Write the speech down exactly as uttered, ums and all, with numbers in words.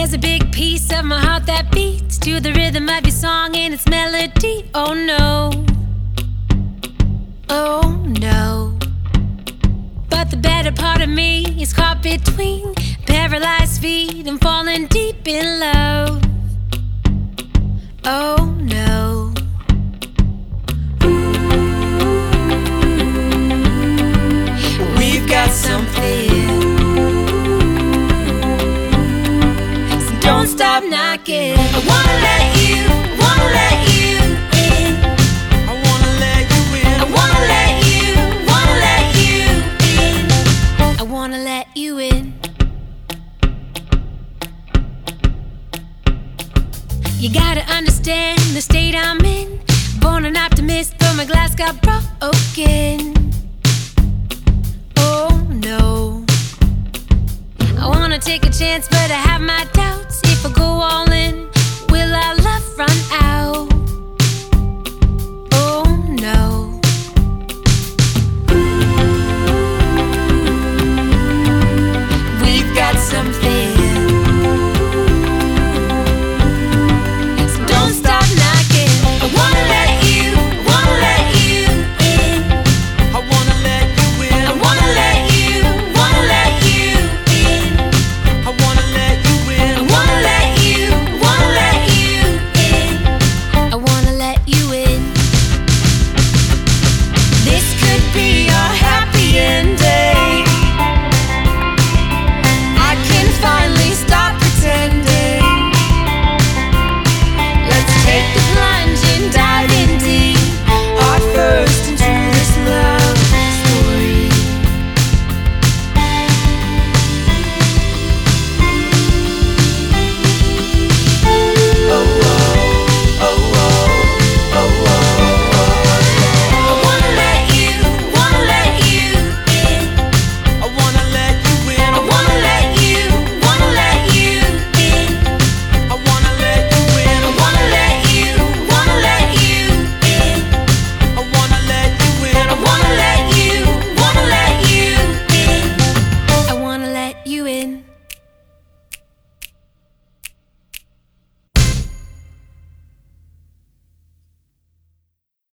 There's a big piece of my heart that beats to the rhythm of your song and its melody. Oh no, oh no. But the better part of me is caught between paralyzed feet and falling deep in love. Oh no. We've got something, so don't stop knocking. I wanna let you, wanna let you in. I wanna let you in. I wanna let you, wanna let you in. I wanna let you in. You gotta understand the state I'm in. Born an optimist, though my glass got broken.